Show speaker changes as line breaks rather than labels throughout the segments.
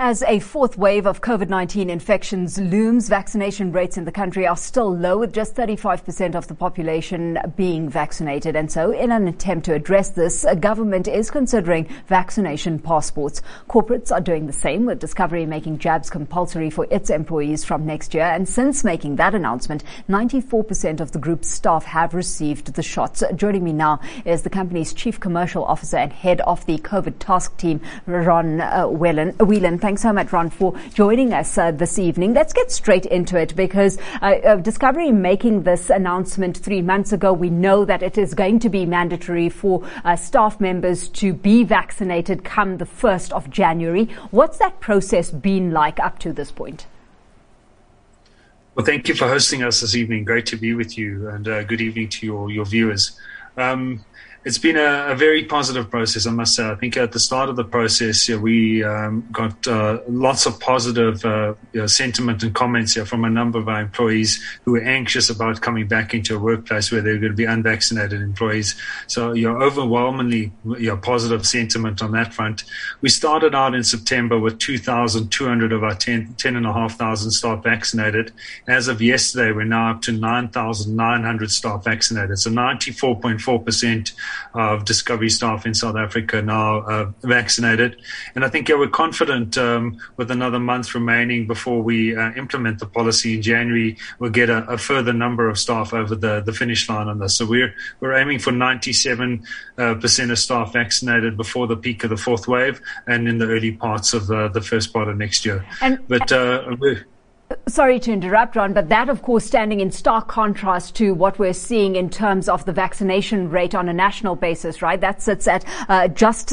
As a fourth wave of COVID-19 infections looms, vaccination rates in the country are still low, with just 35% of the population being vaccinated. And so, in an attempt to address this, government is considering vaccination passports. Corporates are doing the same, with Discovery making jabs compulsory for its employees from next year. And since making that announcement, 94% of the group's staff have received the shots. Joining me now is the company's Chief Commercial Officer and Head of the COVID Task Team, Ron Whelan. Thanks so much, Ron, for joining us this evening. Let's get straight into it, because Discovery making this announcement 3 months ago, we know that it is going to be mandatory for staff members to be vaccinated come the 1st of January. What's that process been like up to this point?
Well, thank you for hosting us this evening. Great to be with you, and good evening to your viewers. It's been a very positive process, I must say. I think at the start of the process, we got lots of positive sentiment and comments from a number of our employees who were anxious about coming back into a workplace where they're going to be unvaccinated employees. So overwhelmingly positive sentiment on that front. We started out in September with 2,200 of our 10,500 staff vaccinated. As of yesterday, we're now up to 9,900 staff vaccinated. So 94.4% of Discovery staff in South Africa now vaccinated. And I think we're confident with another month remaining before we implement the policy in January, we'll get a further number of staff over the finish line on this. So we're aiming for 97% of staff vaccinated before the peak of the fourth wave and in the early parts of the first part of next year.
Sorry to interrupt, Ron, but that, of course, standing in stark contrast to what we're seeing in terms of the vaccination rate on a national basis, right? That sits at just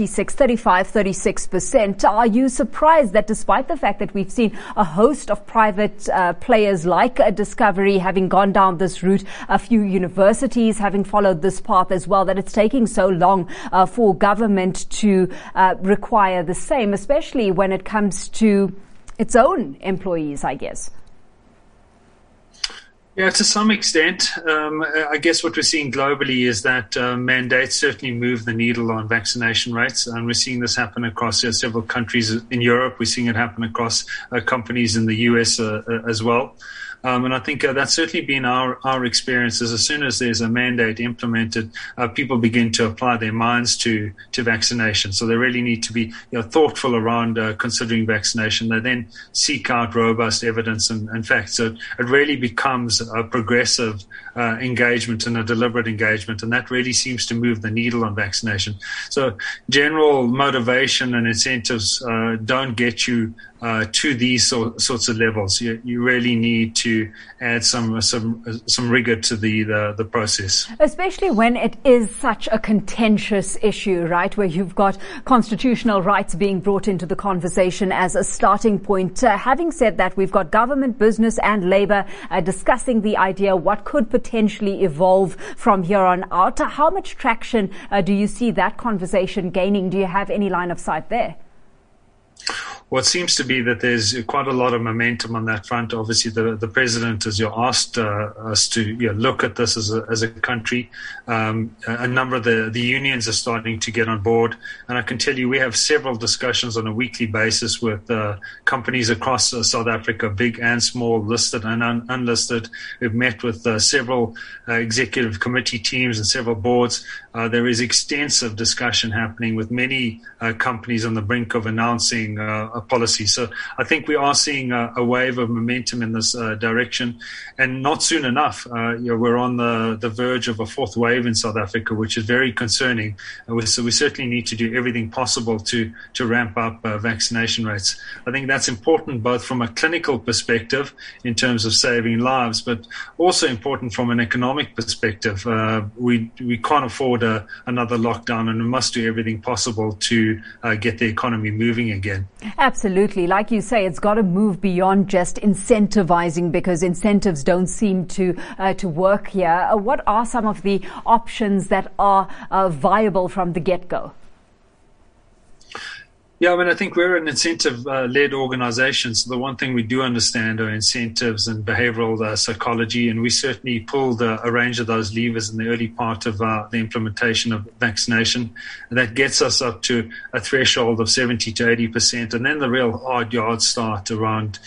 36%. Are you surprised that despite the fact that we've seen a host of private players like Discovery having gone down this route, a few universities having followed this path as well, that it's taking so long for government to require the same, especially when it comes to its own employees, I guess?
Yeah, to some extent. I guess what we're seeing globally is that mandates certainly move the needle on vaccination rates. And we're seeing this happen across several countries in Europe. We're seeing it happen across companies in the US as well. And I think that's certainly been our experiences. As soon as there's a mandate implemented, people begin to apply their minds to vaccination. So they really need to be thoughtful around considering vaccination. They then seek out robust evidence and facts. So it really becomes a progressive engagement and a deliberate engagement, and that really seems to move the needle on vaccination. So general motivation and incentives don't get you to these sorts of levels. You really need to add some rigor to the process,
especially when it is such a contentious issue, right? Where you've got constitutional rights being brought into the conversation as a starting point. Having said that, we've got government, business, and labor discussing the idea what could potentially evolve from here on out. How much traction do you see that conversation gaining? Do you have any line of sight there?
Well, it seems to be that there's quite a lot of momentum on that front. Obviously, the president has asked us to look at this as a country. A number of the unions are starting to get on board. And I can tell you we have several discussions on a weekly basis with companies across South Africa, big and small, listed and unlisted. We've met with several executive committee teams and several boards. There is extensive discussion happening with many companies on the brink of announcing a policy. So I think we are seeing a wave of momentum in this direction, and not soon enough. We're on the verge of a fourth wave in South Africa, which is very concerning. So we certainly need to do everything possible to ramp up vaccination rates. I think that's important both from a clinical perspective in terms of saving lives, but also important from an economic perspective. We can't afford another lockdown, and we must do everything possible to get the economy moving again.
Absolutely. Like you say, it's got to move beyond just incentivizing, because incentives don't seem to work here. What are some of the options that are viable from the get-go?
Yeah, I mean, I think we're an incentive-led organization. So the one thing we do understand are incentives and behavioral psychology, and we certainly pulled a range of those levers in the early part of the implementation of vaccination. And that gets us up to a threshold of 70 to 80%, and then the real hard yards start around.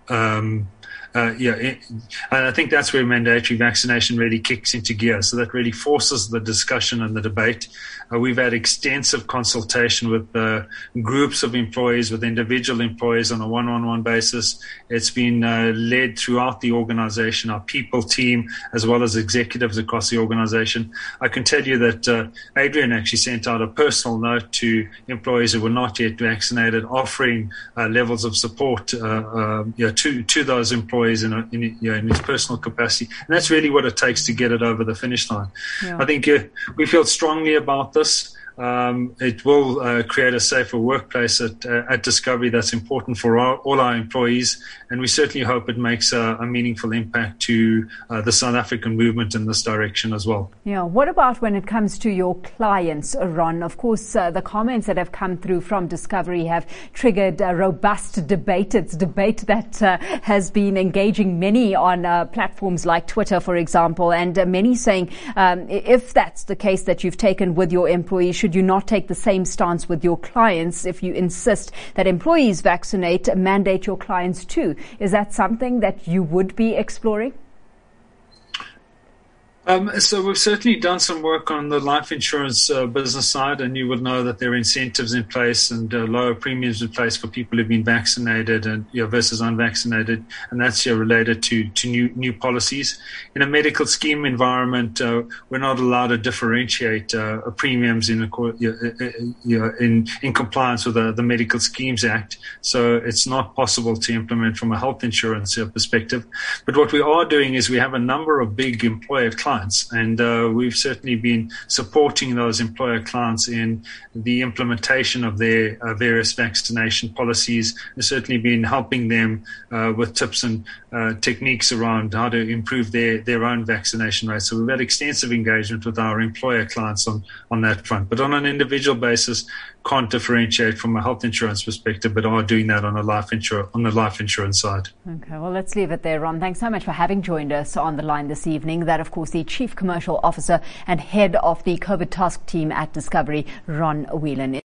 And I think that's where mandatory vaccination really kicks into gear. So that really forces the discussion and the debate. We've had extensive consultation with groups of employees, with individual employees on a one-on-one basis. It's been led throughout the organization, our people team, as well as executives across the organization. I can tell you that Adrian actually sent out a personal note to employees who were not yet vaccinated, offering levels of support to those employees in his personal capacity. And that's really what it takes to get it over the finish line. Yeah. I think we feel strongly about this. It will create a safer workplace at Discovery. That's important for all our employees, and we certainly hope it makes a meaningful impact to the South African movement in this direction as well.
Yeah. What about when it comes to your clients, Ron? Of course, the comments that have come through from Discovery have triggered a robust debate. It's debate that has been engaging many on platforms like Twitter, for example, and many saying if that's the case that you've taken with your employees, should you not take the same stance with your clients if you insist that employees vaccinate, mandate your clients too? Is that something that you would be exploring?
So we've certainly done some work on the life insurance business side, and you would know that there are incentives in place and lower premiums in place for people who've been vaccinated and versus unvaccinated, and that's related to new policies. In a medical scheme environment, we're not allowed to differentiate premiums in compliance with the Medical Schemes Act, so it's not possible to implement from a health insurance perspective. But what we are doing is we have a number of big employer clients, and we've certainly been supporting those employer clients in the implementation of their various vaccination policies. We've certainly been helping them with tips and techniques around how to improve their own vaccination rates. So we've had extensive engagement with our employer clients on that front. But on an individual basis, can't differentiate from a health insurance perspective, but are doing that on the life insurance side.
Okay, well, let's leave it there, Ron. Thanks so much for having joined us on the line this evening. That, of course, the Chief Commercial Officer and Head of the COVID Task Team at Discovery, Ron Whelan.